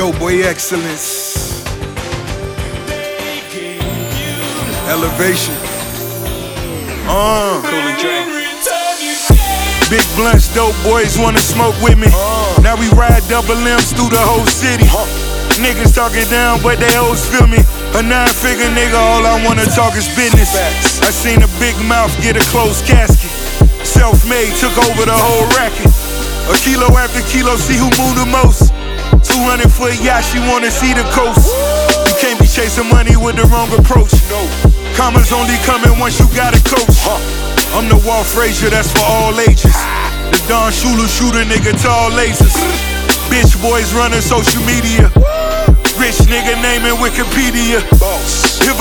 Dope boy excellence. Elevation. Cool and Dre. Big blunts, dope boys wanna smoke with me. Now we ride double M's through the whole city. Niggas talking down, but they always feel me. A 9-figure nigga, all I wanna talk is business. I seen a big mouth get a closed casket. Self-made, took over the whole racket. A kilo after kilo, see who moved the most. 200-foot yacht, she wanna see the coast. You can't be chasing money with the wrong approach. Commas only coming once you got a coach. I'm the Walt Frazier, that's for all ages. The Don Shula shooter, nigga, tall lasers. Bitch boys running social media. Rich nigga naming Wikipedia. If